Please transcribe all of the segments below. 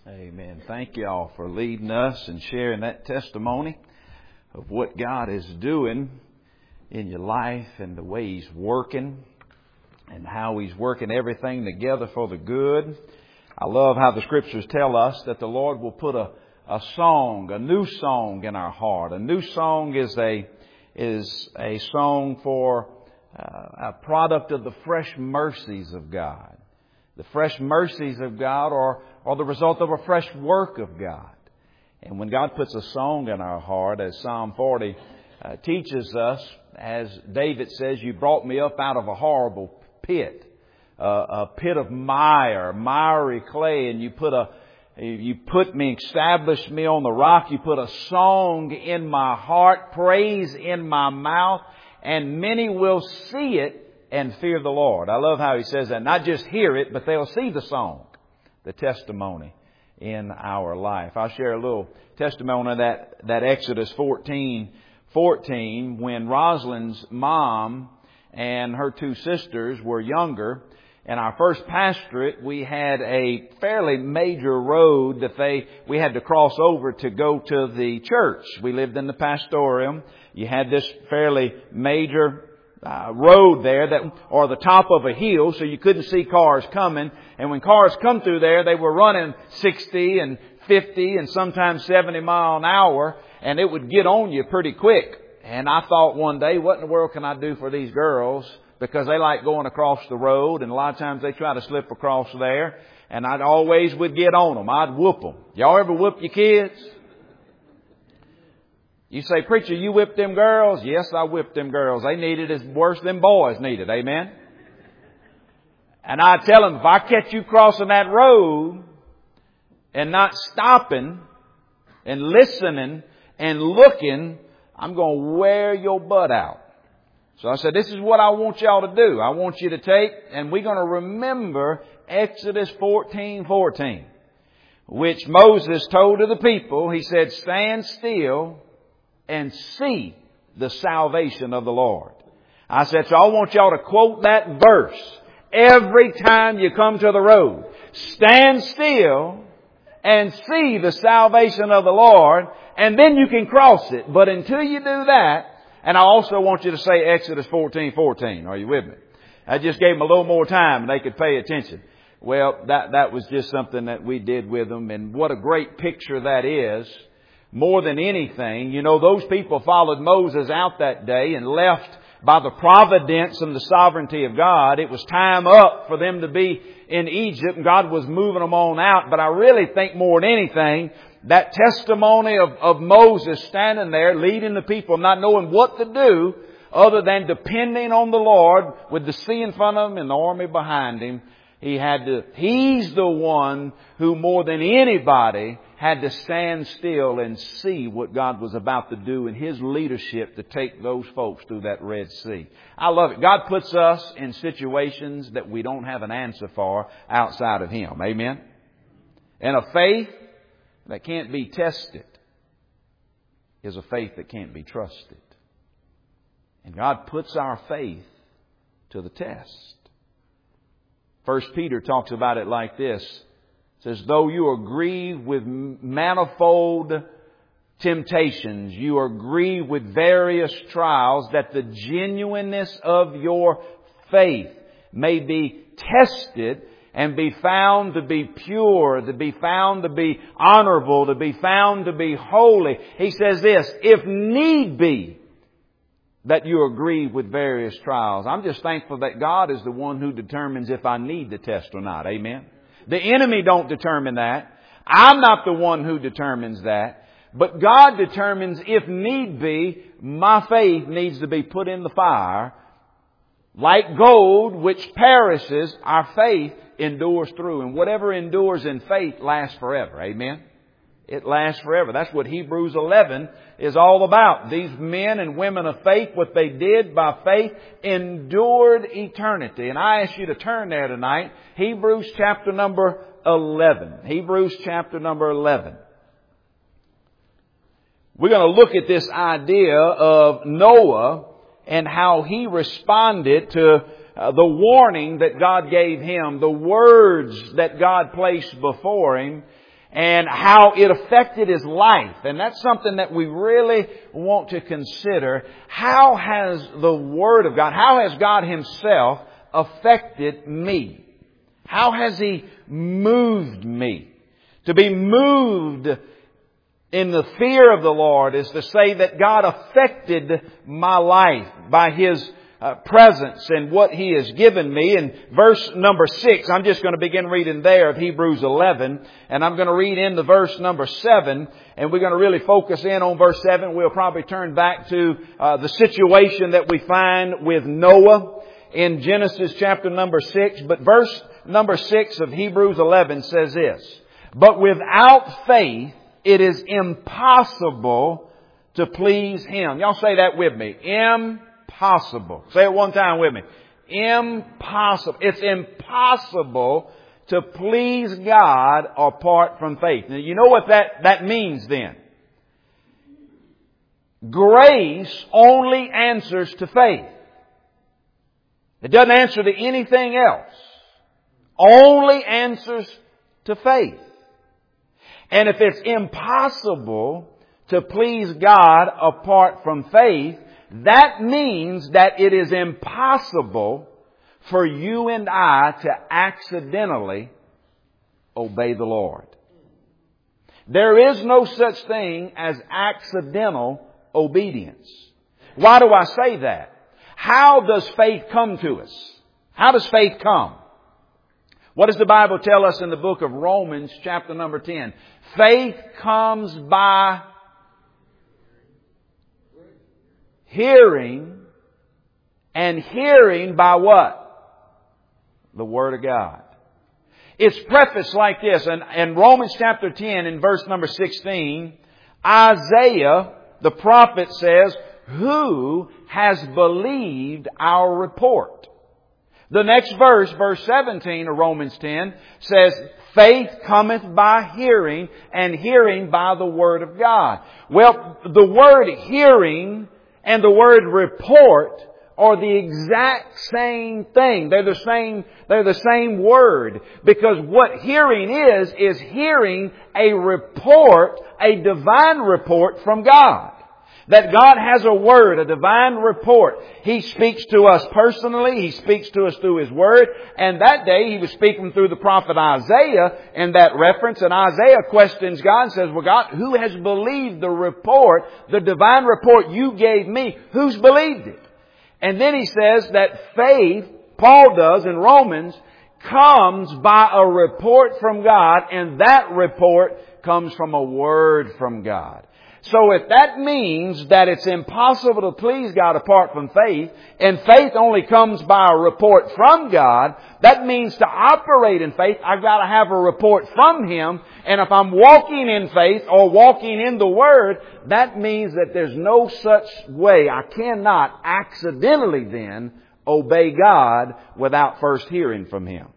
Amen. Thank you all for leading us and sharing that testimony of what God is doing in your life and the way He's working and how He's working everything together for the good. I love how the Scriptures tell us that the Lord will put a song, a new song in our heart. A new song is a song for a product of the fresh mercies of God. The fresh mercies of God are the result of a fresh work of God. And when God puts a song in our heart, as Psalm 40 teaches us, as David says, you brought me up out of a horrible pit, a pit of mire, miry clay, and you established me on the rock. You put a song in my heart, praise in my mouth, and many will see it and fear the Lord. I love how he says that. Not just hear it, but they'll see the song, the testimony in our life. I'll share a little testimony of that Exodus 14:14, when Rosalind's mom and her two sisters were younger. In our first pastorate, we had a fairly major road that we had to cross over to go to the church. We lived in the pastorium. You had this fairly major road there or the top of a hill, so you couldn't see cars coming. And when cars come through there, they were running 60 and 50 and sometimes 70 mile an hour, and it would get on you pretty quick. And I thought one day, what in the world can I do for these girls? Because they like going across the road, and a lot of times they try to slip across there, and I'd always would get on them. I'd whoop them. Y'all ever whoop your kids? You say, preacher, you whipped them girls? Yes, I whipped them girls. They needed as worse than boys needed. Amen? And I tell them, if I catch you crossing that road and not stopping and listening and looking, I'm going to wear your butt out. So I said, this is what I want y'all to do. I want you to take, and we're going to remember Exodus 14:14, which Moses told to the people. He said, stand still and see the salvation of the Lord. I said, so I want y'all to quote that verse every time you come to the road. Stand still and see the salvation of the Lord, and then you can cross it. But until you do that, and I also want you to say Exodus 14:14. Are you with me? I just gave them a little more time and they could pay attention. Well, that was just something that we did with them, and what a great picture that is. More than anything, those people followed Moses out that day and left by the providence and the sovereignty of God. It was time up for them to be in Egypt, and God was moving them on out. But I really think more than anything, that testimony of Moses standing there leading the people, not knowing what to do other than depending on the Lord with the sea in front of him and the army behind him. He's the one who more than anybody had to stand still and see what God was about to do in His leadership to take those folks through that Red Sea. I love it. God puts us in situations that we don't have an answer for outside of Him. Amen? And a faith that can't be tested is a faith that can't be trusted. And God puts our faith to the test. 1 Peter talks about it like this. It says, though you are grieved with manifold temptations, you are grieved with various trials, that the genuineness of your faith may be tested and be found to be pure, to be found to be honorable, to be found to be holy. He says this, if need be, that you are grieved with various trials. I'm just thankful that God is the one who determines if I need the test or not. Amen. The enemy don't determine that. I'm not the one who determines that. But God determines if need be, my faith needs to be put in the fire. Like gold which perishes, our faith endures through. And whatever endures in faith lasts forever. Amen. It lasts forever. That's what Hebrews 11 is all about. These men and women of faith, what they did by faith, endured eternity. And I ask you to turn there tonight. Hebrews chapter number 11. Hebrews chapter number 11. We're going to look at this idea of Noah and how he responded to the warning that God gave him, the words that God placed before him. and how it affected his life. And that's something that we really want to consider. How has the Word of God, how has God Himself affected me? How has He moved me? To be moved in the fear of the Lord is to say that God affected my life by His presence and what He has given me. In verse number 6, I'm just going to begin reading there of Hebrews 11, and I'm going to read in the verse number 7, and we're going to really focus in on verse 7. We'll probably turn back to the situation that we find with Noah in Genesis chapter number 6. But verse number 6 of Hebrews 11 says this: "But without faith it is impossible to please Him." Y'all say that with me. Impossible. Say it one time with me. Impossible. It's impossible to please God apart from faith. Now, you know what that means then? Grace only answers to faith. It doesn't answer to anything else. Only answers to faith. And if it's impossible to please God apart from faith, that means that it is impossible for you and I to accidentally obey the Lord. There is no such thing as accidental obedience. Why do I say that? How does faith come to us? How does faith come? What does the Bible tell us in the book of Romans chapter number 10? Faith comes by hearing, and hearing by what? The Word of God. It's prefaced like this. In Romans chapter 10 in verse number 16, Isaiah, the prophet, says, "Who has believed our report?" The next verse, verse 17 of Romans 10, says, "Faith cometh by hearing, and hearing by the Word of God." Well, the word hearing and the word report are the exact same thing. They're the same word. Because what hearing is hearing a report, a divine report from God. That God has a word, a divine report. He speaks to us personally. He speaks to us through His Word. And that day He was speaking through the prophet Isaiah in that reference. And Isaiah questions God and says, "Well, God, who has believed the report, the divine report you gave me? Who's believed it?" And then he says that faith, Paul does in Romans, comes by a report from God. And that report comes from a word from God. So if that means that it's impossible to please God apart from faith, and faith only comes by a report from God, that means to operate in faith, I've got to have a report from Him. And if I'm walking in faith or walking in the Word, that means that there's no such way. I cannot accidentally then obey God without first hearing from Him.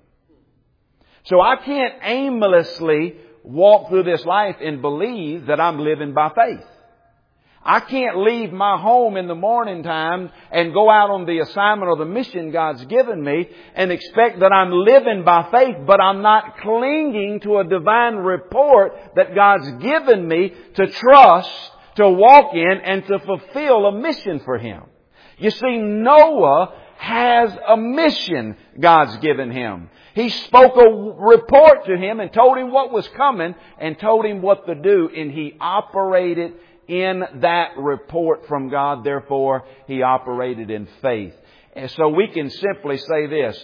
So I can't aimlessly walk through this life and believe that I'm living by faith. I can't leave my home in the morning time and go out on the assignment or the mission God's given me and expect that I'm living by faith, but I'm not clinging to a divine report that God's given me to trust, to walk in, and to fulfill a mission for Him. You see, Noah has a mission God's given him. He spoke a report to him and told him what was coming and told him what to do, and he operated in that report from God. Therefore, he operated in faith. And so we can simply say this: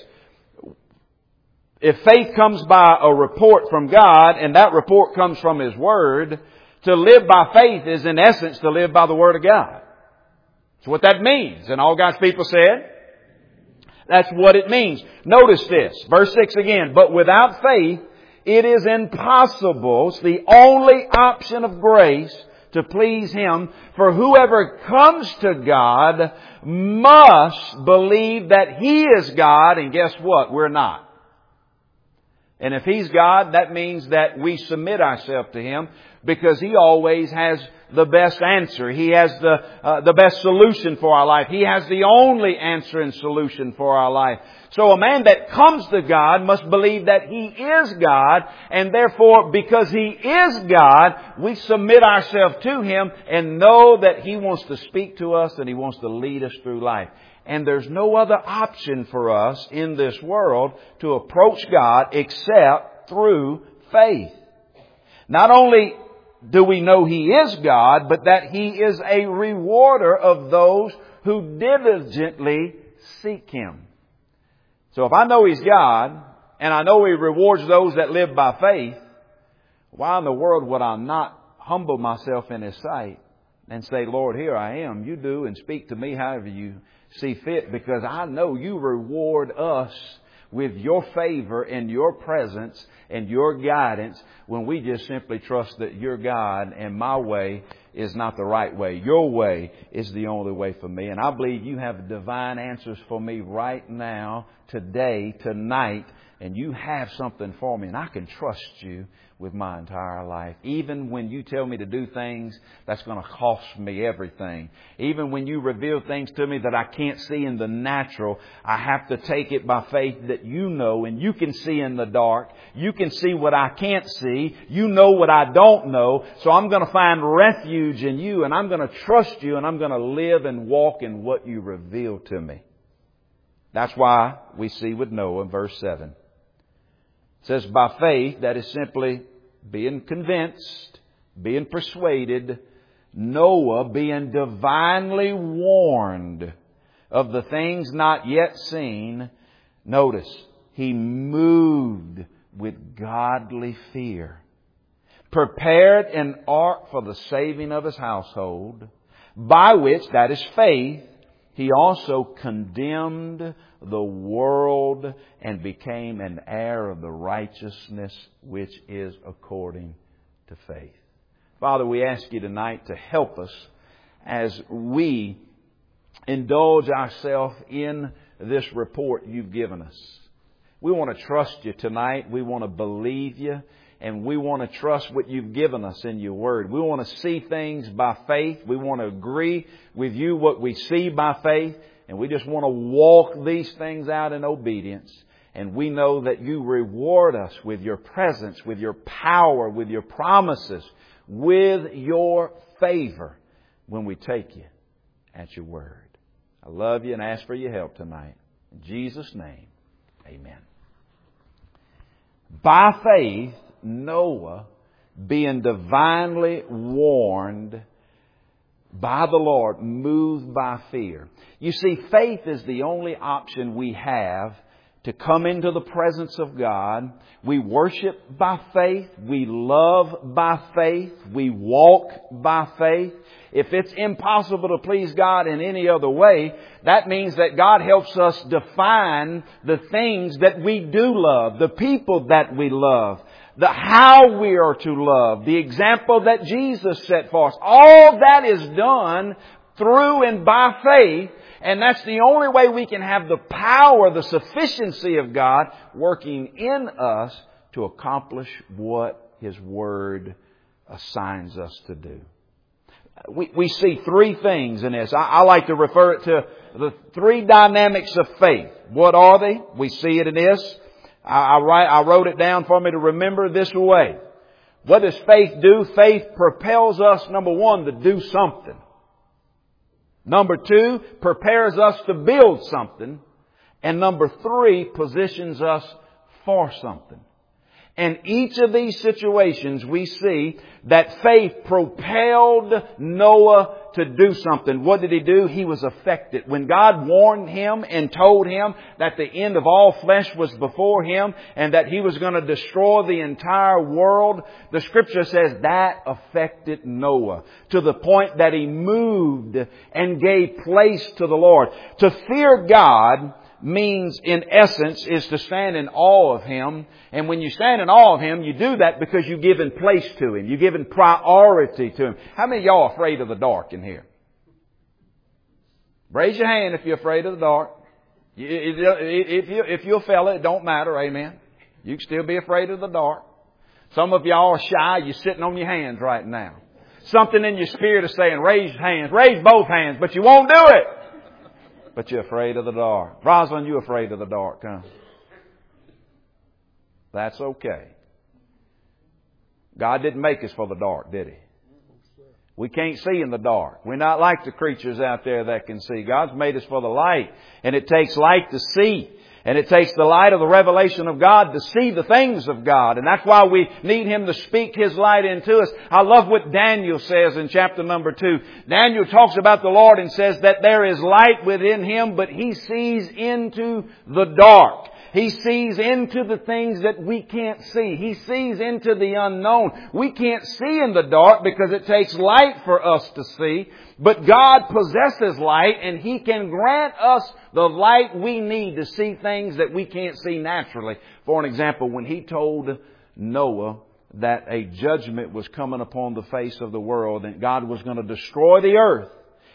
if faith comes by a report from God, and that report comes from His Word, to live by faith is in essence to live by the Word of God. That's what that means. And all God's people said, that's what it means. Notice this. Verse 6 again. "But without faith, it is impossible," it's the only option of grace, "to please Him. For whoever comes to God must believe that He is God." And guess what? We're not. And if He's God, that means that we submit ourselves to Him because He always has the best answer. He has the best solution for our life. He has the only answer and solution for our life. So a man that comes to God must believe that He is God, and therefore, because He is God, we submit ourselves to Him and know that He wants to speak to us and He wants to lead us through life. And there's no other option for us in this world to approach God except through faith. Not only do we know He is God, but that He is a rewarder of those who diligently seek Him. So if I know He's God, and I know He rewards those that live by faith, why in the world would I not humble myself in His sight and say, Lord, here I am. You do and speak to me however you see fit, because I know You reward us with Your favor and Your presence and Your guidance when we just simply trust that You're God and my way is not the right way. Your way is the only way for me. And I believe You have divine answers for me right now, today, tonight. And You have something for me. And I can trust You with my entire life. Even when You tell me to do things that's going to cost me everything. Even when You reveal things to me that I can't see in the natural, I have to take it by faith that You know and You can see in the dark. You can see what I can't see. You know what I don't know. So I'm going to find refuge in You, and I'm going to trust You, and I'm going to live and walk in what You reveal to me. That's why we see with Noah, verse 7. It says, by faith, that is simply being convinced, being persuaded, Noah being divinely warned of the things not yet seen. Notice, he moved with godly fear, prepared an ark for the saving of his household, by which, that is faith, he also condemned the world and became an heir of the righteousness which is according to faith. Father, we ask You tonight to help us as we indulge ourselves in this report You've given us. We want to trust You tonight. We want to believe You. And we want to trust what You've given us in Your Word. We want to see things by faith. We want to agree with You what we see by faith. And we just want to walk these things out in obedience. And we know that You reward us with Your presence, with Your power, with Your promises, with Your favor when we take You at Your Word. I love You and ask for Your help tonight. In Jesus' name, amen. By faith, Noah, being divinely warned by the Lord, moved by fear. You see, faith is the only option we have to come into the presence of God. We worship by faith. We love by faith. We walk by faith. If it's impossible to please God in any other way, that means that God helps us define the things that we do love, the people that we love, the how we are to love, the example that Jesus set for us. All that is done through and by faith. And that's the only way we can have the power, the sufficiency of God working in us to accomplish what His Word assigns us to do. We see three things in this. I like to refer it to the three dynamics of faith. What are they? We see it in this. I wrote it down for me to remember this way. What does faith do? Faith propels us, number one, to do something. Number two, prepares us to build something. And number three, positions us for something. And each of these situations we see that faith propelled Noah to do something. What did he do? He was affected. When God warned him and told him that the end of all flesh was before him and that He was going to destroy the entire world, the Scripture says that affected Noah to the point that he moved and gave place to the Lord. To fear God means, in essence, is to stand in awe of Him. And when you stand in awe of Him, you do that because you've given place to Him. You've given priority to Him. How many of y'all are afraid of the dark in here? Raise your hand if you're afraid of the dark. If you're a fella, it don't matter. Amen. You can still be afraid of the dark. Some of y'all are shy. You're sitting on your hands right now. Something in your spirit is saying, raise hands, raise both hands, but you won't do it. But you're afraid of the dark. Rosalind, you're afraid of the dark, huh? That's okay. God didn't make us for the dark, did He? We can't see in the dark. We're not like the creatures out there that can see. God's made us for the light. And it takes light to see. And it takes the light of the revelation of God to see the things of God. And that's why we need Him to speak His light into us. I love what Daniel says in chapter number 2. Daniel talks about the Lord and says that there is light within Him, but He sees into the dark. He sees into the things that we can't see. He sees into the unknown. We can't see in the dark because it takes light for us to see. But God possesses light, and He can grant us the light we need to see things that we can't see naturally. For an example, when He told Noah that a judgment was coming upon the face of the world and God was going to destroy the earth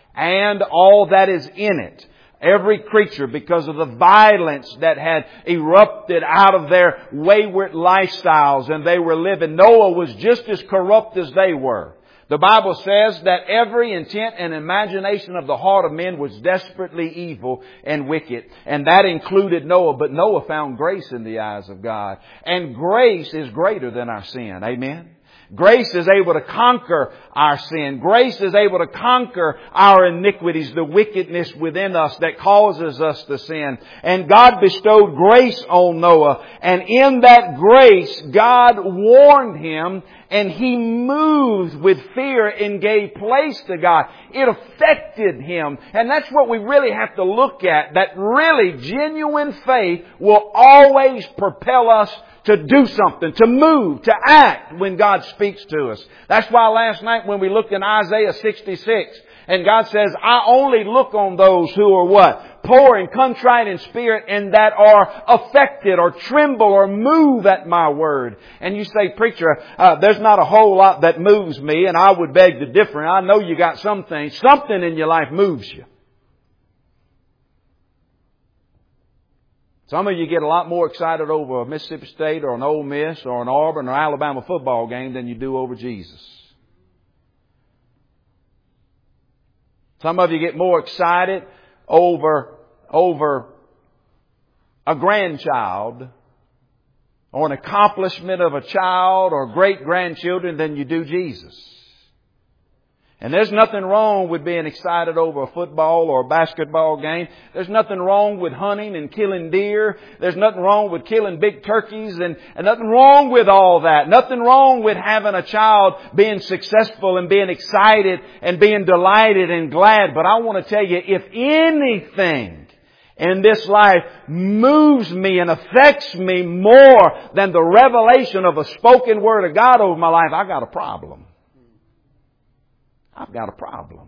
and all that is in it, every creature, because of the violence that had erupted out of their wayward lifestyles and they were living, Noah was just as corrupt as they were. The Bible says that every intent and imagination of the heart of men was desperately evil and wicked. And that included Noah. But Noah found grace in the eyes of God. And grace is greater than our sin. Amen? Grace is able to conquer our sin. Grace is able to conquer our iniquities, the wickedness within us that causes us to sin. And God bestowed grace on Noah. And in that grace, God warned him, and he moved with fear and gave place to God. It affected him. And that's what we really have to look at. That really genuine faith will always propel us to do something, to move, to act when God speaks to us. That's why last night when we looked in Isaiah 66, and God says, I only look on those who are what? Poor and contrite in spirit, and that are affected or tremble or move at my word. And you say, preacher, there's not a whole lot that moves me, and I would beg to differ. I know you got some things. Something in your life moves you. Some of you get a lot more excited over a Mississippi State or an Ole Miss or an Auburn or Alabama football game than you do over Jesus. Some of you get more excited over a grandchild or an accomplishment of a child or great-grandchildren than you do Jesus. And there's nothing wrong with being excited over a football or a basketball game. There's nothing wrong with hunting and killing deer. There's nothing wrong with killing big turkeys and nothing wrong with all that. Nothing wrong with having a child being successful and being excited and being delighted and glad. But I want to tell you, if anything in this life moves me and affects me more than the revelation of a spoken word of God over my life, I got a problem. I've got a problem.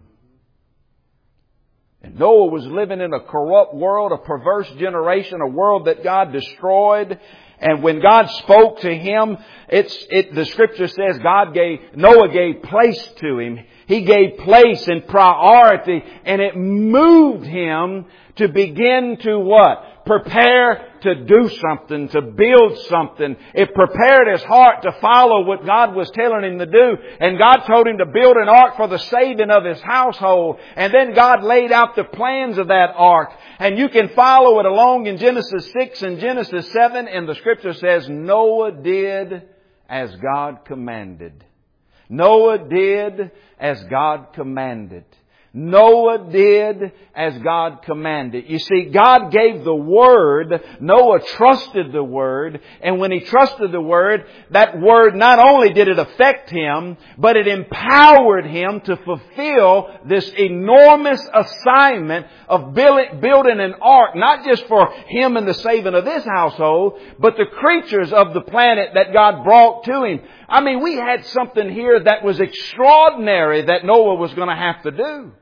And Noah was living in a corrupt world, a perverse generation, a world that God destroyed. And when God spoke to him, the scripture says Noah gave place to him. He gave place and priority, and it moved him to begin to what? Prepare to do something, to build something. It prepared his heart to follow what God was telling him to do. And God told him to build an ark for the saving of his household. And then God laid out the plans of that ark. And you can follow it along in Genesis 6 and Genesis 7. And the scripture says Noah did as God commanded. Noah did as God commanded. Noah did as God commanded. You see, God gave the Word. Noah trusted the Word. And when he trusted the Word, that Word not only did it affect him, but it empowered him to fulfill this enormous assignment of building an ark, not just for him and the saving of this household, but the creatures of the planet that God brought to him. I mean, we had something here that was extraordinary that Noah was going to have to do.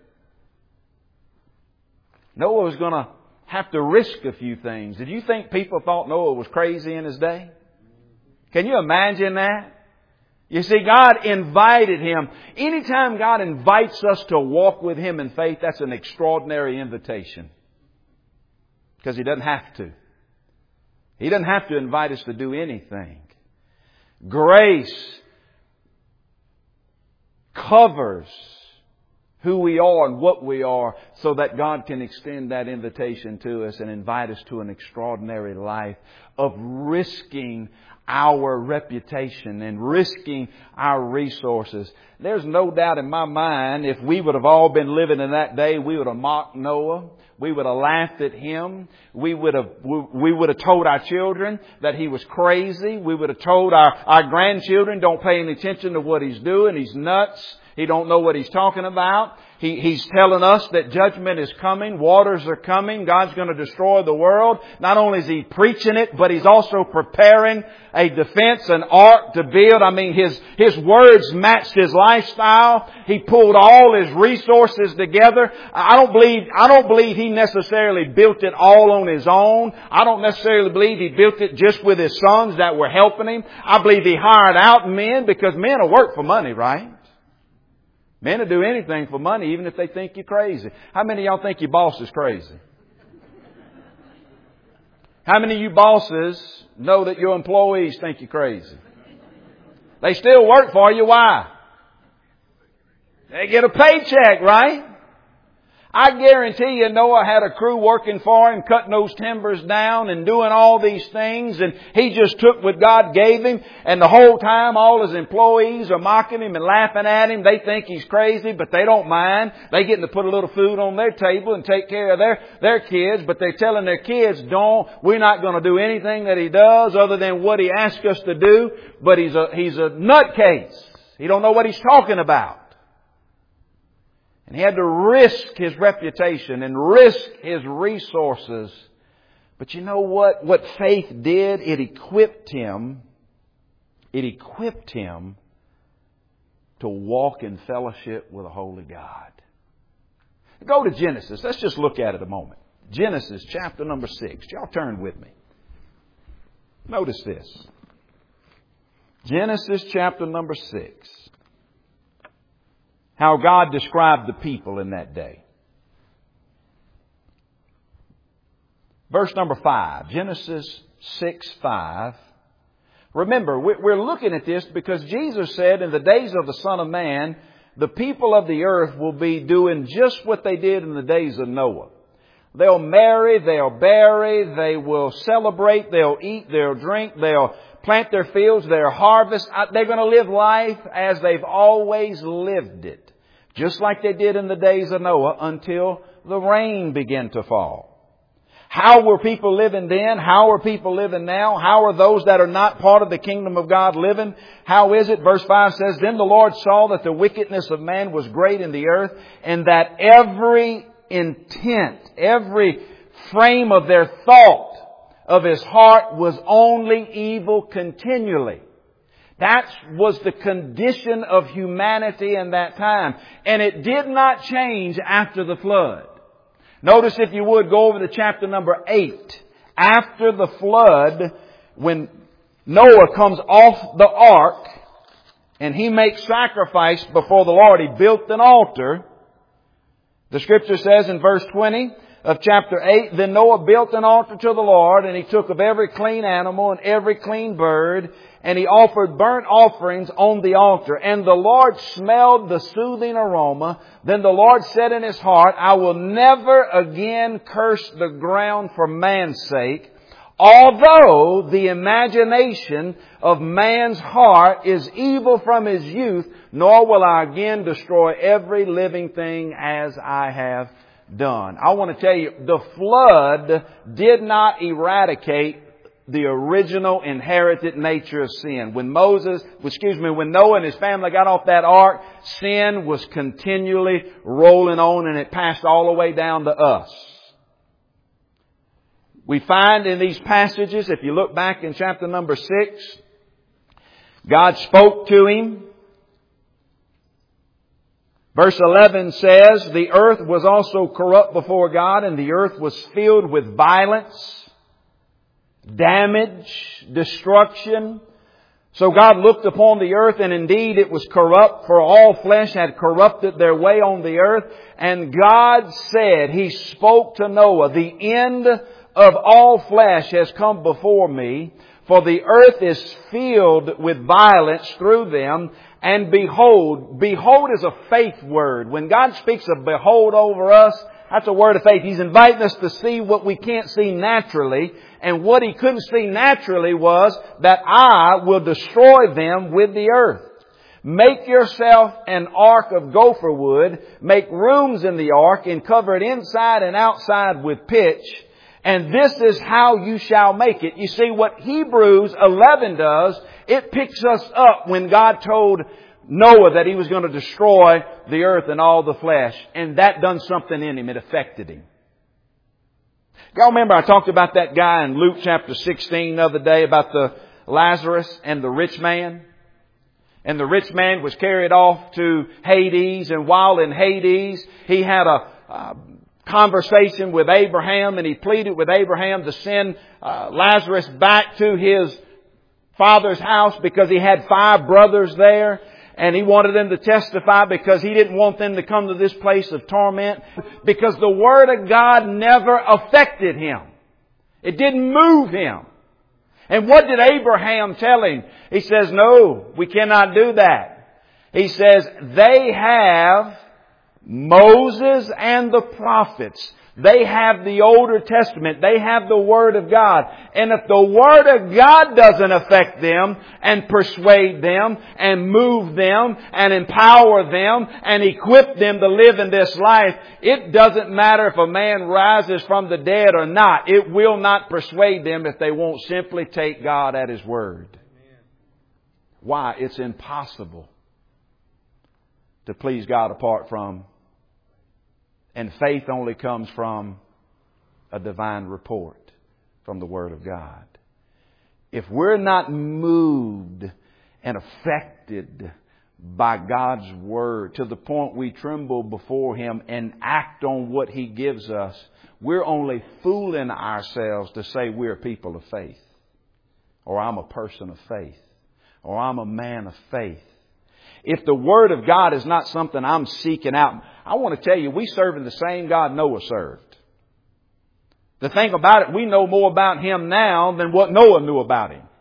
Noah was going to have to risk a few things. Did you think people thought Noah was crazy in his day? Can you imagine that? You see, God invited him. Anytime God invites us to walk with Him in faith, that's an extraordinary invitation. Because He doesn't have to. He doesn't have to invite us to do anything. Grace covers who we are and what we are so that God can extend that invitation to us and invite us to an extraordinary life of risking our reputation and risking our resources. There's no doubt in my mind, if we would have all been living in that day, we would have mocked Noah. We would have laughed at him. We would have told our children that he was crazy. We would have told our grandchildren, don't pay any attention to what he's doing. He's nuts. He don't know what he's talking about. He's telling us that judgment is coming. Waters are coming. God's going to destroy the world. Not only is he preaching it, but he's also preparing a defense, an ark to build. I mean, his words matched his lifestyle. He pulled all his resources together. I don't believe he necessarily built it all on his own. I don't necessarily believe he built it just with his sons that were helping him. I believe he hired out men, because men will work for money, right? Men will do anything for money, even if they think you're crazy. How many of y'all think your boss is crazy? How many of you bosses know that your employees think you're crazy? They still work for you. Why? They get a paycheck, right? I guarantee you Noah had a crew working for him, cutting those timbers down and doing all these things. And he just took what God gave him. And the whole time all his employees are mocking him and laughing at him. They think he's crazy, but they don't mind. They getting to put a little food on their table and take care of their kids. But they're telling their kids, we're not going to do anything that he does other than what he asks us to do. But he's a nutcase. He don't know what he's talking about. And he had to risk his reputation and risk his resources. But you know what? What faith did, it equipped him to walk in fellowship with a holy God. Go to Genesis. Let's just look at it a moment. Genesis chapter number 6. Y'all turn with me. Notice this. Genesis chapter number 6. How God described the people in that day. Verse number 5. Genesis 6:5. Remember, we're looking at this because Jesus said in the days of the Son of Man, the people of the earth will be doing just what they did in the days of Noah. They'll marry, they'll bury, they will celebrate, they'll eat, they'll drink, they'll plant their fields, they'll harvest. They're going to live life as they've always lived it. Just like they did in the days of Noah until the rain began to fall. How were people living then? How are people living now? How are those that are not part of the kingdom of God living? How is it? Verse 5 says, Then the Lord saw that the wickedness of man was great in the earth, and that every intent, every frame of their thought of his heart was only evil continually. That was the condition of humanity in that time. And it did not change after the flood. Notice, if you would, go over to chapter number 8. After the flood, when Noah comes off the ark and he makes sacrifice before the Lord, he built an altar. The scripture says in verse 20 of chapter 8, Then Noah built an altar to the Lord, and he took of every clean animal and every clean bird, and he offered burnt offerings on the altar. And the Lord smelled the soothing aroma. Then the Lord said in his heart, I will never again curse the ground for man's sake, although the imagination of man's heart is evil from his youth, nor will I again destroy every living thing as I have done. I want to tell you, the flood did not eradicate the original inherited nature of sin. When Noah and his family got off that ark, sin was continually rolling on, and it passed all the way down to us. We find in these passages, if you look back in chapter number 6, God spoke to him. Verse 11 says, The earth was also corrupt before God, and the earth was filled with violence, damage, destruction. So God looked upon the earth, and indeed it was corrupt, for all flesh had corrupted their way on the earth. And God said, He spoke to Noah, the end of all flesh has come before me, for the earth is filled with violence through them. And behold, behold is a faith word. When God speaks of behold over us, that's a word of faith. He's inviting us to see what we can't see naturally. And what He couldn't see naturally was that I will destroy them with the earth. Make yourself an ark of gopher wood. Make rooms in the ark and cover it inside and outside with pitch. And this is how you shall make it. You see, what Hebrews 11 does, it picks us up when God told Noah that He was going to destroy the earth and all the flesh. And that done something in him. It affected him. Y'all remember I talked about that guy in Luke chapter 16 the other day about the Lazarus and the rich man? And the rich man was carried off to Hades. And while in Hades, he had a conversation with Abraham, and he pleaded with Abraham to send Lazarus back to his father's house because he had 5 brothers there. And he wanted them to testify because he didn't want them to come to this place of torment. Because the Word of God never affected him. It didn't move him. And what did Abraham tell him? He says, no, we cannot do that. He says, they have Moses and the prophets. They have the Older Testament. They have the Word of God. And if the Word of God doesn't affect them and persuade them and move them and empower them and equip them to live in this life, it doesn't matter if a man rises from the dead or not. It will not persuade them if they won't simply take God at His Word. Why? It's impossible to please God apart from. And faith only comes from a divine report from the Word of God. If we're not moved and affected by God's Word to the point we tremble before Him and act on what He gives us, we're only fooling ourselves to say we're people of faith. Or I'm a person of faith. Or I'm a man of faith. If the Word of God is not something I'm seeking out, I want to tell you, we serve the same God Noah served. The thing about it, we know more about Him now than what Noah knew about Him.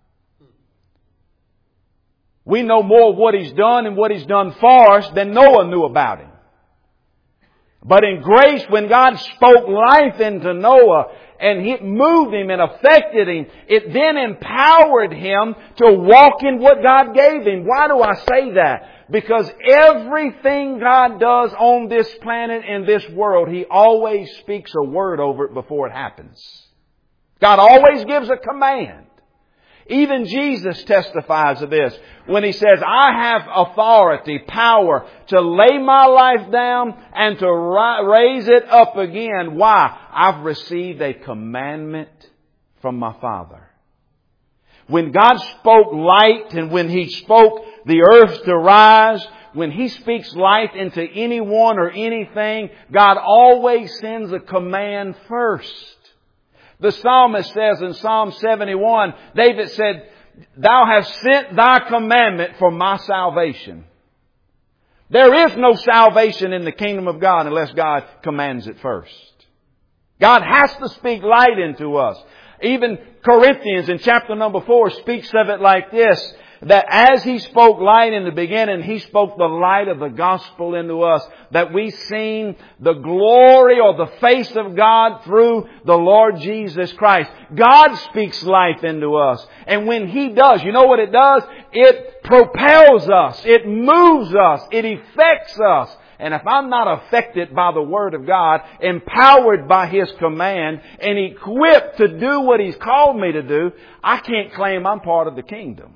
We know more of what He's done and what He's done for us than Noah knew about Him. But in grace, when God spoke life into Noah and He moved him and affected him, it then empowered him to walk in what God gave him. Why do I say that? Because everything God does on this planet and this world, He always speaks a word over it before it happens. God always gives a command. Even Jesus testifies of this when He says, I have authority, power to lay my life down and to raise it up again. Why? I've received a commandment from my Father. When God spoke light and when He spoke the earth to rise, when He speaks life into anyone or anything, God always sends a command first. The psalmist says in Psalm 71, David said, Thou hast sent Thy commandment for my salvation. There is no salvation in the kingdom of God unless God commands it first. God has to speak light into us. Even Corinthians in chapter number 4 speaks of it like this, that as He spoke light in the beginning, He spoke the light of the gospel into us, that we seen the glory or the face of God through the Lord Jesus Christ. God speaks life into us. And when He does, you know what it does? It propels us. It moves us. It affects us. And if I'm not affected by the Word of God, empowered by His command, and equipped to do what He's called me to do, I can't claim I'm part of the kingdom.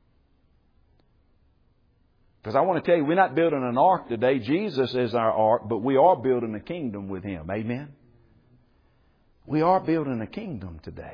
Because I want to tell you, we're not building an ark today. Jesus is our ark, but we are building a kingdom with Him. Amen? We are building a kingdom today.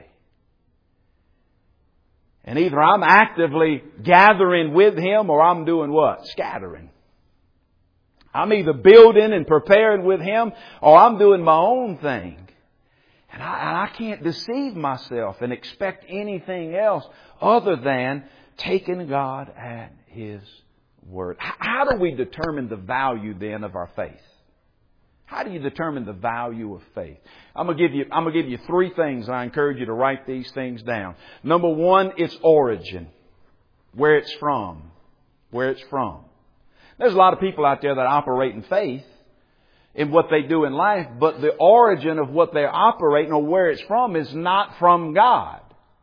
And either I'm actively gathering with Him or I'm doing what? Scattering. I'm either building and preparing with Him or I'm doing my own thing. And I can't deceive myself and expect anything else other than taking God at His Word. How do we determine the value then of our faith? How do you determine the value of faith? I'm gonna give you three things, and I encourage you to write these things down. Number one, its origin. Where it's from. Where it's from. There's a lot of people out there that operate in faith in what they do in life, but the origin of what they're operating or where it's from is not from God.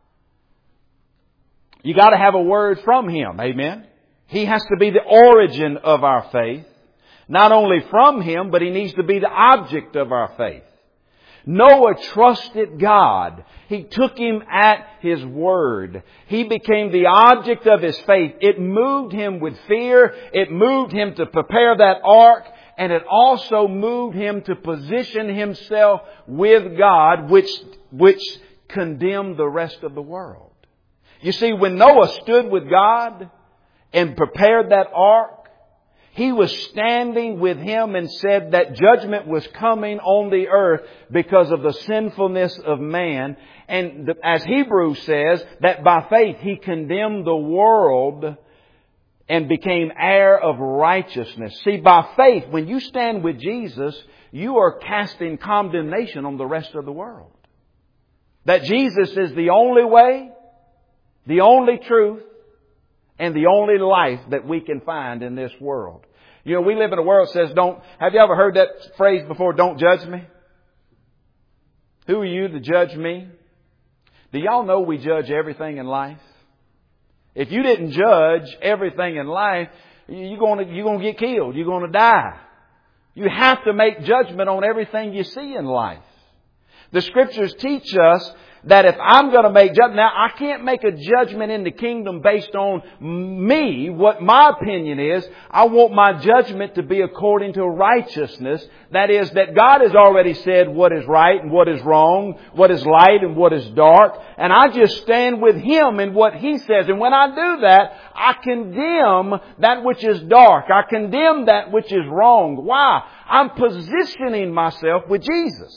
You got to have a word from Him. Amen. He has to be the origin of our faith. Not only from Him, but He needs to be the object of our faith. Noah trusted God. He took Him at His word. He became the object of his faith. It moved him with fear. It moved him to prepare that ark. And it also moved him to position himself with God, which condemned the rest of the world. You see, when Noah stood with God and prepared that ark, he was standing with Him and said that judgment was coming on the earth because of the sinfulness of man. And as Hebrews says, that by faith He condemned the world and became heir of righteousness. See, by faith, when you stand with Jesus, you are casting condemnation on the rest of the world. That Jesus is the only way, the only truth, and the only life that we can find in this world. You know, we live in a world that says, have you ever heard that phrase before, don't judge me? Who are you to judge me? Do y'all know we judge everything in life? If you didn't judge everything in life, you're going to get killed. You're going to die. You have to make judgment on everything you see in life. The Scriptures teach us that if I'm going to make judgment, now I can't make a judgment in the kingdom based on me, what my opinion is. I want my judgment to be according to righteousness. That is, that God has already said what is right and what is wrong, what is light and what is dark. And I just stand with Him in what He says. And when I do that, I condemn that which is dark. I condemn that which is wrong. Why? I'm positioning myself with Jesus.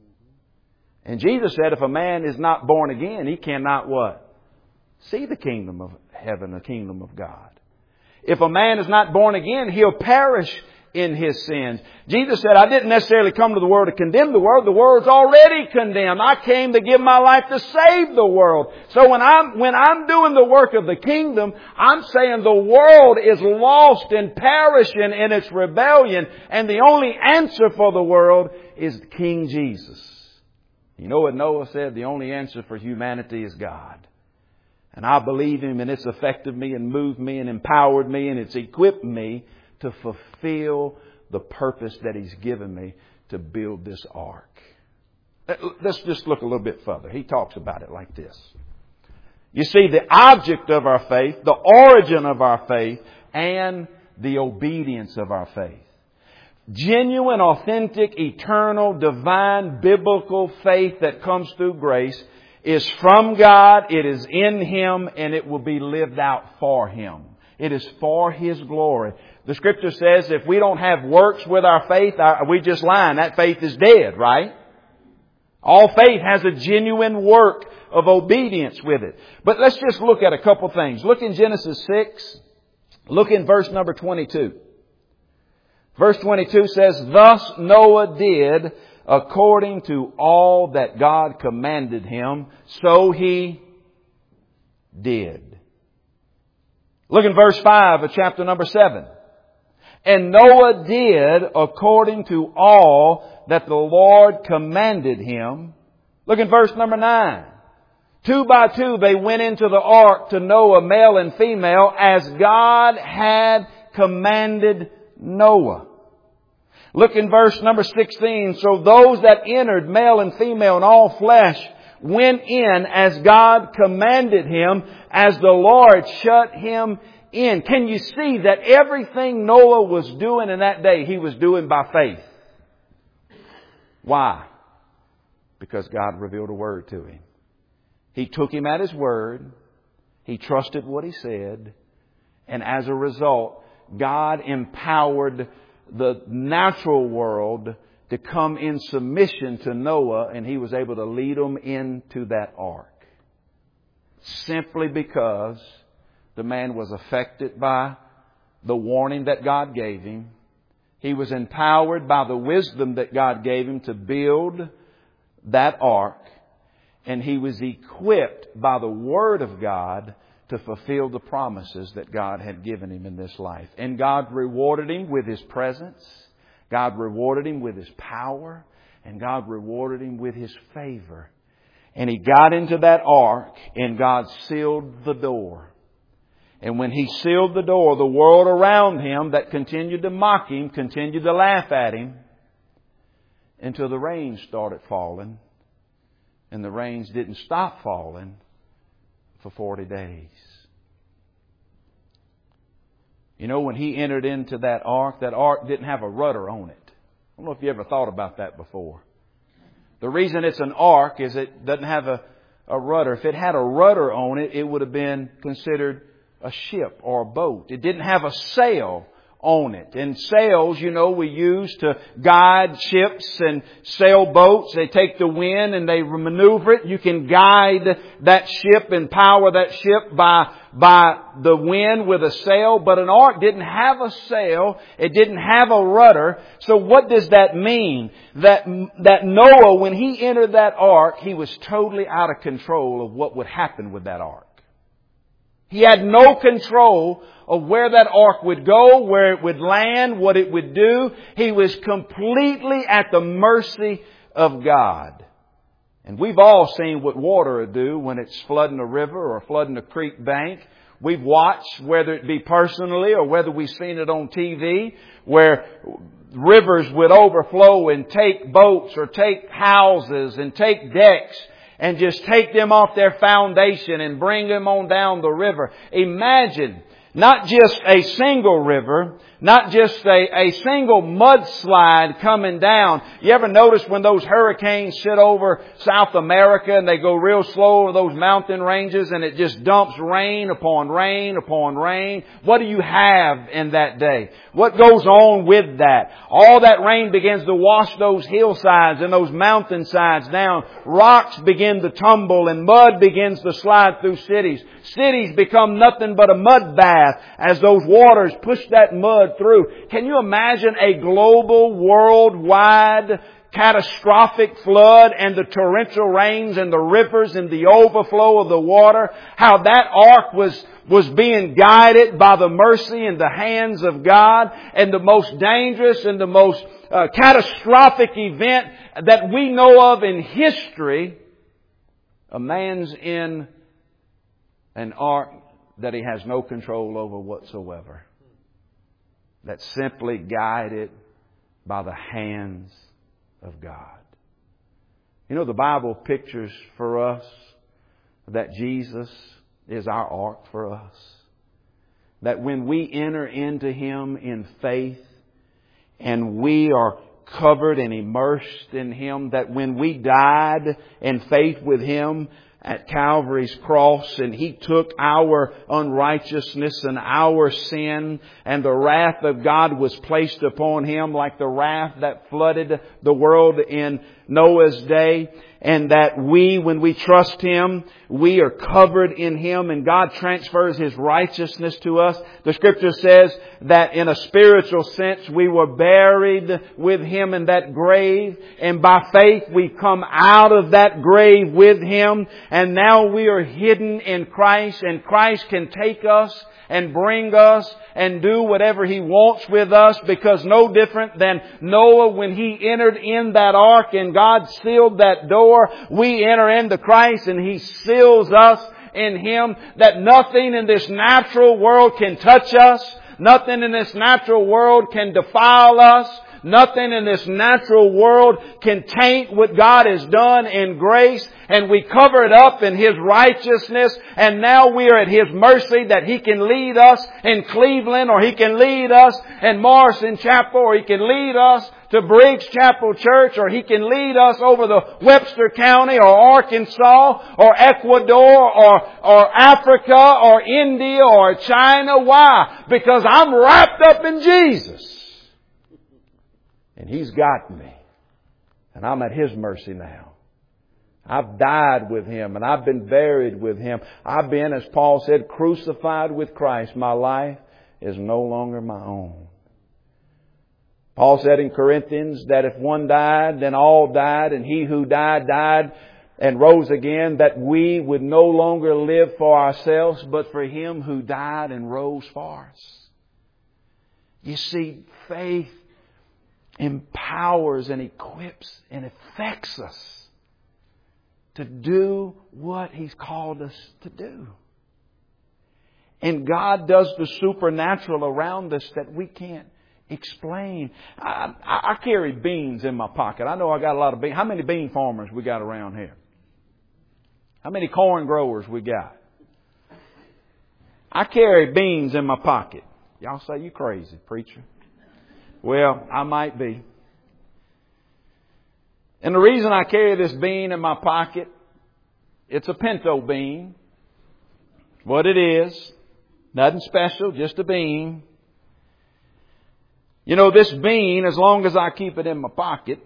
And Jesus said if a man is not born again, he cannot what? See the kingdom of heaven, the kingdom of God. If a man is not born again, he'll perish in his sins. Jesus said, I didn't necessarily come to the world to condemn the world. The world's already condemned. I came to give my life to save the world. So when I'm doing the work of the kingdom, I'm saying the world is lost and perishing in its rebellion. And the only answer for the world is King Jesus. You know what Noah said? The only answer for humanity is God. And I believe Him, and it's affected me and moved me and empowered me and it's equipped me to fulfill the purpose that He's given me to build this ark. Let's just look a little bit further. He talks about it like this. You see, the object of our faith, the origin of our faith, and the obedience of our faith. Genuine, authentic, eternal, divine, biblical faith that comes through grace is from God, it is in Him, and it will be lived out for Him. It is for His glory. The Scripture says if we don't have works with our faith, we just lying. That faith is dead, right? All faith has a genuine work of obedience with it. But let's just look at a couple things. Look in Genesis 6. Look in verse number 22. Verse 22 says, Thus Noah did according to all that God commanded him, so he did. Look in verse 5 of chapter number 7. And Noah did according to all that the Lord commanded him. Look in verse number 9. 2 by 2 they went into the ark to Noah, male and female, as God had commanded Noah. Look in verse number 16. So those that entered, male and female and all flesh, went in as God commanded him, as the Lord shut him in. Can you see that everything Noah was doing in that day, he was doing by faith? Why? Because God revealed a word to him. He took him at his word. He trusted what he said. And as a result, God empowered the natural world to come in submission to Noah, and he was able to lead them into that ark. Simply because the man was affected by the warning that God gave him, He was empowered by the wisdom that God gave him to build that ark. And he was equipped by the Word of God to fulfill the promises that God had given him in this life. And God rewarded him with His presence. God rewarded him with His power. And God rewarded him with His favor. And he got into that ark and God sealed the door. And when He sealed the door, the world around him that continued to mock him, continued to laugh at him, until the rain started falling. And the rains didn't stop falling for 40 days. You know, when he entered into that ark didn't have a rudder on it. I don't know if you ever thought about that before. The reason it's an ark is it doesn't have a rudder. If it had a rudder on it, it would have been considered a ship or a boat. It didn't have a sail on it. And sails, you know, we use to guide ships and sailboats. They take the wind and they maneuver it. You can guide that ship and power that ship by the wind with a sail. But an ark didn't have a sail. It didn't have a rudder. So what does that mean? That Noah, when he entered that ark, he was totally out of control of what would happen with that ark. He had no control of where that ark would go, where it would land, what it would do. He was completely at the mercy of God. And we've all seen what water will do when it's flooding a river or flooding a creek bank. We've watched, whether it be personally or whether we've seen it on TV, where rivers would overflow and take boats or take houses and take decks and just take them off their foundation and bring them on down the river. Imagine not just a single river, not just a single mudslide coming down. You ever notice when those hurricanes sit over South America and they go real slow over those mountain ranges and it just dumps rain upon rain upon rain? What do you have in that day? What goes on with that? All that rain begins to wash those hillsides and those mountainsides down. Rocks begin to tumble and mud begins to slide through cities. Cities become nothing but a mud bath as those waters push that mud through. Can you imagine a global, worldwide, catastrophic flood and the torrential rains and the rivers and the overflow of the water? How that ark was being guided by the mercy and the hands of God. And the most dangerous and the most catastrophic event that we know of in history, a man's in an ark that he has no control over whatsoever. That's simply guided by the hands of God. You know, the Bible pictures for us that Jesus is our ark for us. That when we enter into Him in faith and we are covered and immersed in Him, that when we died in faith with Him at Calvary's cross and He took our unrighteousness and our sin and the wrath of God was placed upon Him like the wrath that flooded the world in Noah's day, and that we, when we trust Him, we are covered in Him and God transfers His righteousness to us. The Scripture says that in a spiritual sense we were buried with Him in that grave, and by faith we come out of that grave with Him, and now we are hidden in Christ, and Christ can take us and bring us and do whatever He wants with us, because no different than Noah when he entered in that ark and God sealed that door, we enter into Christ and He seals us in Him, that nothing in this natural world can touch us. Nothing in this natural world can defile us. Nothing in this natural world can taint what God has done in grace. And we cover it up in His righteousness. And now we are at His mercy that He can lead us in Cleveland, or He can lead us in Morrison Chapel, or He can lead us to Briggs Chapel Church, or He can lead us over the Webster County or Arkansas or Ecuador or Africa or India or China. Why? Because I'm wrapped up in Jesus. And He's got me. And I'm at His mercy now. I've died with Him and I've been buried with Him. I've been, as Paul said, crucified with Christ. My life is no longer my own. Paul said in Corinthians that if one died, then all died, and he who died, died and rose again, that we would no longer live for ourselves, but for Him who died and rose for us. You see, faith empowers and equips and affects us to do what He's called us to do. And God does the supernatural around us that we can't explain. I carry beans in my pocket. I know I got a lot of beans. How many bean farmers we got around here? How many corn growers we got? I carry beans in my pocket. Y'all say, you crazy, preacher. Well, I might be. And the reason I carry this bean in my pocket, it's a pinto bean. What it is, nothing special, just a bean. You know, this bean, as long as I keep it in my pocket,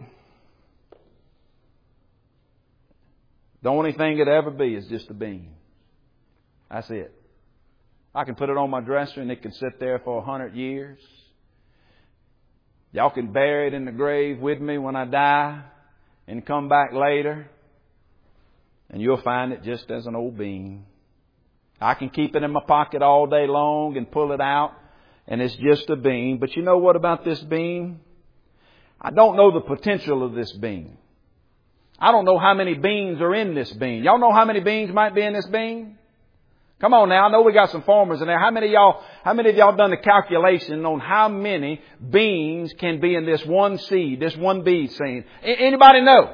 the only thing it'll ever be is just a bean. That's it. I can put it on my dresser and it can sit there for 100 years. Y'all can bury it in the grave with me when I die and come back later, and you'll find it just as an old bean. I can keep it in my pocket all day long and pull it out, and it's just a bean. But you know what about this bean? I don't know the potential of this bean. I don't know how many beans are in this bean. Y'all know how many beans might be in this bean? Come on now, I know we got some farmers in there. How many of y'all done the calculation on how many beans can be in this one seed, this one bean seed? Anybody know?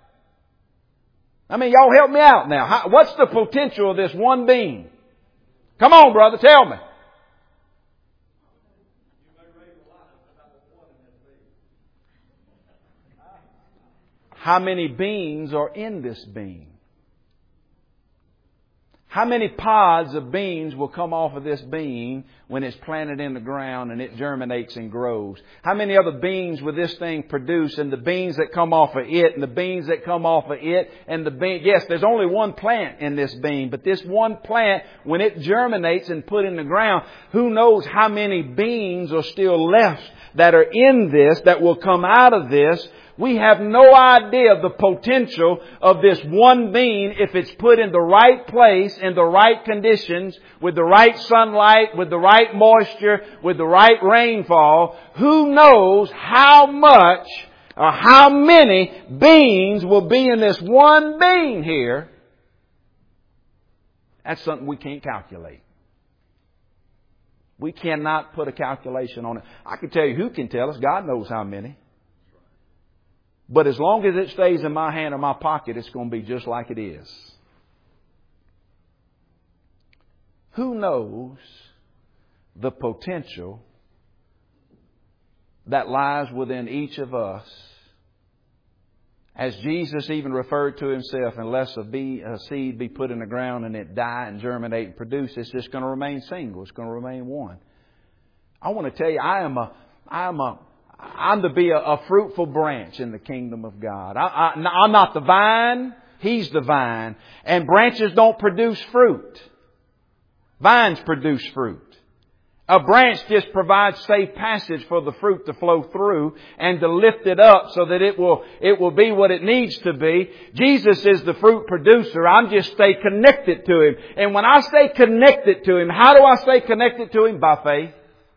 I mean, y'all help me out now. What's the potential of this one bean? Come on, brother, tell me. How many beans are in this bean? How many pods of beans will come off of this bean when it's planted in the ground and it germinates and grows? How many other beans will this thing produce? And the beans that come off of it and the beans that come off of it and the bean. Yes, there's only one plant in this bean, but this one plant, when it germinates and put in the ground, who knows how many beans are still left that are in this, that will come out of this. We have no idea the potential of this one bean if it's put in the right place, in the right conditions, with the right sunlight, with the right moisture, with the right rainfall. Who knows how much or how many beans will be in this one bean here? That's something we can't calculate. We cannot put a calculation on it. I can tell you who can tell us. God knows how many. But as long as it stays in my hand or my pocket, it's going to be just like it is. Who knows the potential that lies within each of us? As Jesus even referred to Himself, unless a seed be put in the ground and it die and germinate and produce, it's just going to remain single. It's going to remain one. I want to tell you, I'm to be a fruitful branch in the kingdom of God. I'm not the vine. He's the vine. And branches don't produce fruit. Vines produce fruit. A branch just provides safe passage for the fruit to flow through and to lift it up so that it will be what it needs to be. Jesus is the fruit producer. I'm just stay connected to Him. And when I stay connected to Him, how do I stay connected to Him? By faith.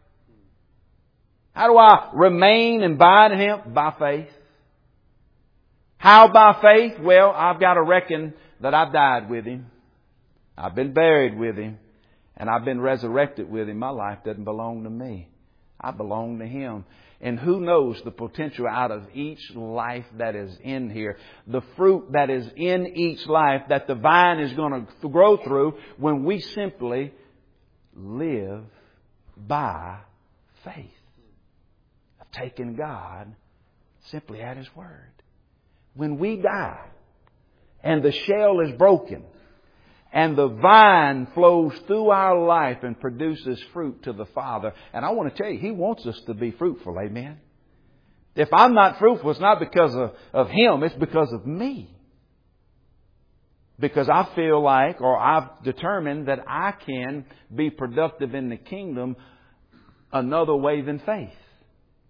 How do I remain and abide in Him? By faith. How by faith? Well, I've got to reckon that I've died with Him. I've been buried with Him. And I've been resurrected with Him. My life doesn't belong to me. I belong to Him. And who knows the potential out of each life that is in here. The fruit that is in each life that the vine is going to grow through when we simply live by faith. Of taking God simply at His word. When we die and the shell is broken, and the vine flows through our life and produces fruit to the Father. And I want to tell you, He wants us to be fruitful. Amen. If I'm not fruitful, it's not because of Him. It's because of me. Because I feel like, or I've determined that I can be productive in the kingdom another way than faith.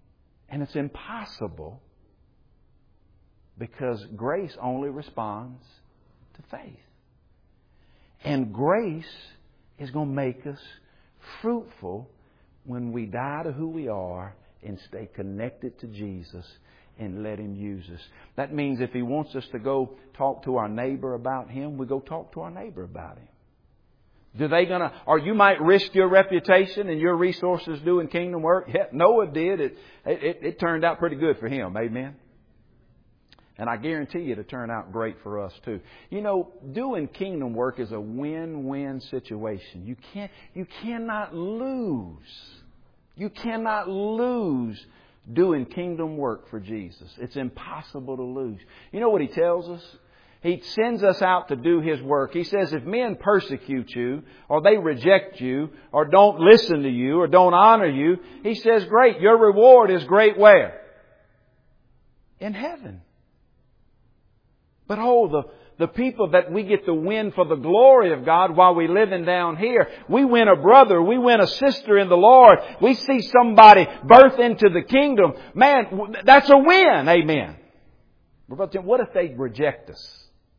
And it's impossible because grace only responds to faith. And grace is going to make us fruitful when we die to who we are and stay connected to Jesus and let Him use us. That means if He wants us to go talk to our neighbor about Him, we go talk to our neighbor about Him. Or you might risk your reputation and your resources doing kingdom work. Yeah, Noah did. It turned out pretty good for him. Amen. And I guarantee you it'll turn out great for us too. You know, doing kingdom work is a win-win situation. You cannot lose. You cannot lose doing kingdom work for Jesus. It's impossible to lose. You know what He tells us? He sends us out to do His work. He says if men persecute you, or they reject you, or don't listen to you, or don't honor you, He says, great, your reward is great where? In heaven. But the people that we get to win for the glory of God while we're living down here, we win a brother, we win a sister in the Lord, we see somebody birth into the kingdom. Man, that's a win. Amen. But what if they reject us?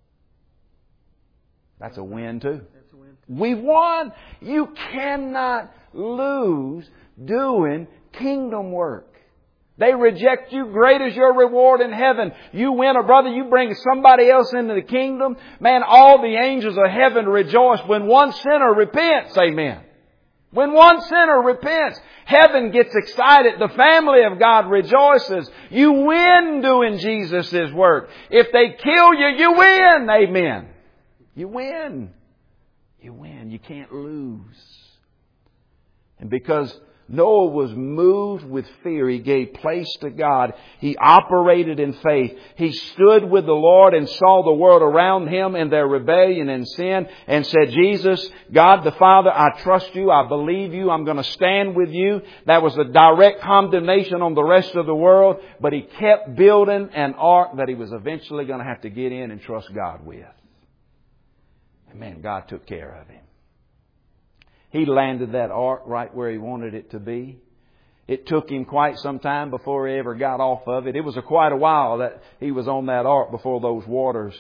That's a win too. We've won. You cannot lose doing kingdom work. They reject you. Great is your reward in heaven. You win a brother. You bring somebody else into the kingdom. Man, all the angels of heaven rejoice when one sinner repents. Amen. When one sinner repents, heaven gets excited. The family of God rejoices. You win doing Jesus' work. If they kill you, you win. Amen. You win. You win. You can't lose. And because Noah was moved with fear, he gave place to God. He operated in faith. He stood with the Lord and saw the world around him in their rebellion and sin and said, Jesus, God the Father, I trust you. I believe you. I'm going to stand with you. That was a direct condemnation on the rest of the world. But he kept building an ark that he was eventually going to have to get in and trust God with. And man, God took care of him. He landed that ark right where he wanted it to be. It took him quite some time before he ever got off of it. It was quite a while that he was on that ark before those waters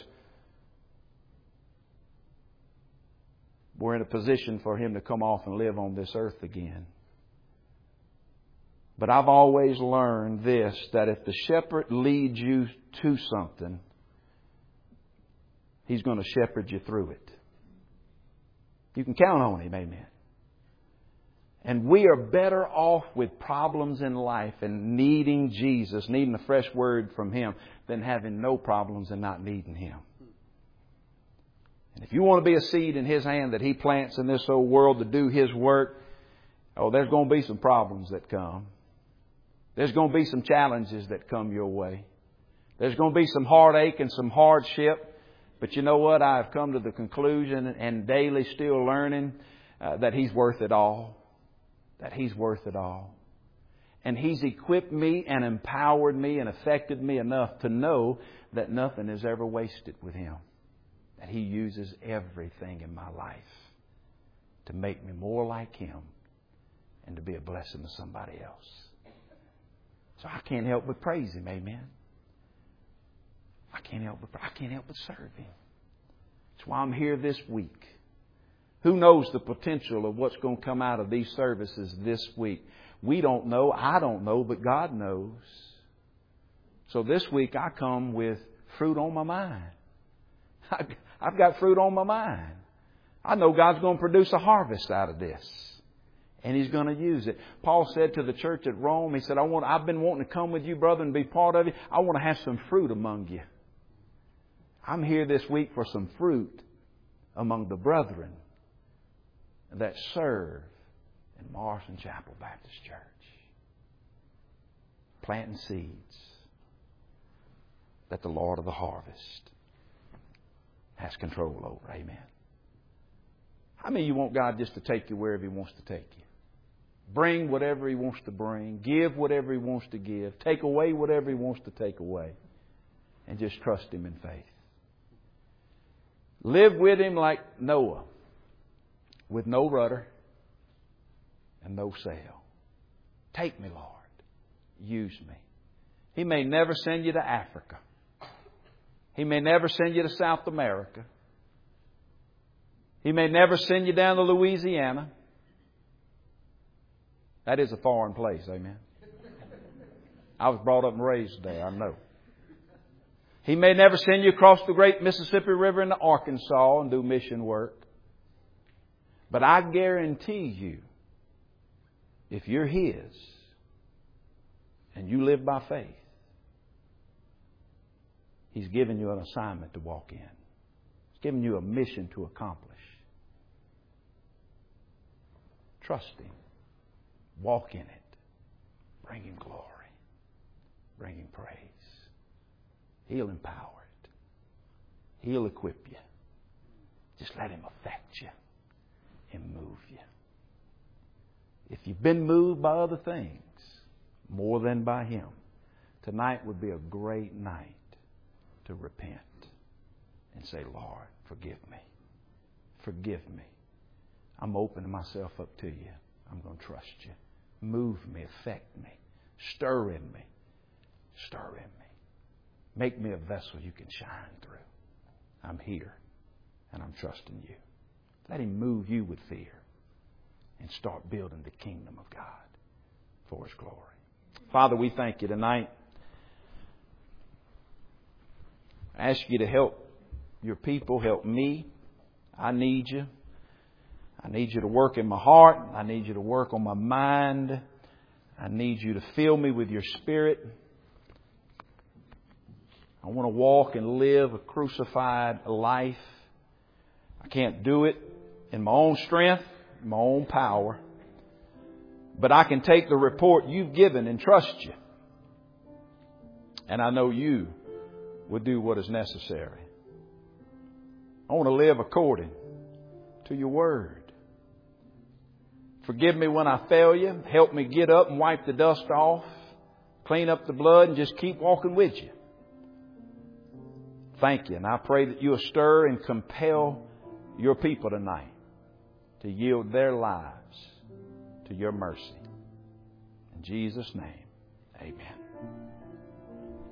were in a position for him to come off and live on this earth again. But I've always learned this, that if the shepherd leads you to something, He's going to shepherd you through it. You can count on Him, amen. And we are better off with problems in life and needing Jesus, needing a fresh word from Him, than having no problems and not needing Him. And if you want to be a seed in His hand that He plants in this old world to do His work, there's going to be some problems that come. There's going to be some challenges that come your way. There's going to be some heartache and some hardship. But you know what? I've come to the conclusion and daily still learning that He's worth it all. That He's worth it all. And He's equipped me and empowered me and affected me enough to know that nothing is ever wasted with Him. That He uses everything in my life to make me more like Him and to be a blessing to somebody else. So I can't help but praise Him. Amen. I can't help but serve Him. That's why I'm here this week. Who knows the potential of what's going to come out of these services this week? We don't know. I don't know, but God knows. So this week I come with fruit on my mind. I've got fruit on my mind. I know God's going to produce a harvest out of this. And He's going to use it. Paul said to the church at Rome, he said, I've been wanting to come with you, brother, and be part of you. I want to have some fruit among you. I'm here this week for some fruit among the brethren that serve in Morrison Chapel Baptist Church. Planting seeds that the Lord of the harvest has control over. Amen. How many of you want God just to take you wherever He wants to take you? Bring whatever He wants to bring. Give whatever He wants to give. Take away whatever He wants to take away. And just trust Him in faith. Live with Him like Noah, with no rudder and no sail. Take me, Lord. use me. He may never send you to Africa. He may never send you to South America. He may never send you down to Louisiana. That is a foreign place, amen. I was brought up and raised there, I know. He may never send you across the great Mississippi River into Arkansas and do mission work. But I guarantee you, if you're His and you live by faith, He's given you an assignment to walk in. He's given you a mission to accomplish. Trust Him. Walk in it. Bring Him glory. Bring Him praise. He'll empower it. He'll equip you. Just let Him affect you and move you. If you've been moved by other things more than by Him, tonight would be a great night to repent and say, Lord, forgive me. Forgive me. I'm opening myself up to You. I'm going to trust You. Move me, affect me, stir in me. Stir in me. Make me a vessel You can shine through. I'm here and I'm trusting You. Let Him move you with fear and start building the kingdom of God for His glory. Father, we thank You tonight. I ask You to help Your people, help me. I need You. I need You to work in my heart. I need You to work on my mind. I need You to fill me with Your Spirit. I want to walk and live a crucified life. I can't do it in my own strength, my own power. But I can take the report You've given and trust You. And I know You will do what is necessary. I want to live according to Your Word. Forgive me when I fail You. Help me get up and wipe the dust off. Clean up the blood and just keep walking with You. Thank You. And I pray that You'll stir and compel Your people tonight to yield their lives to Your mercy. In Jesus' name, amen.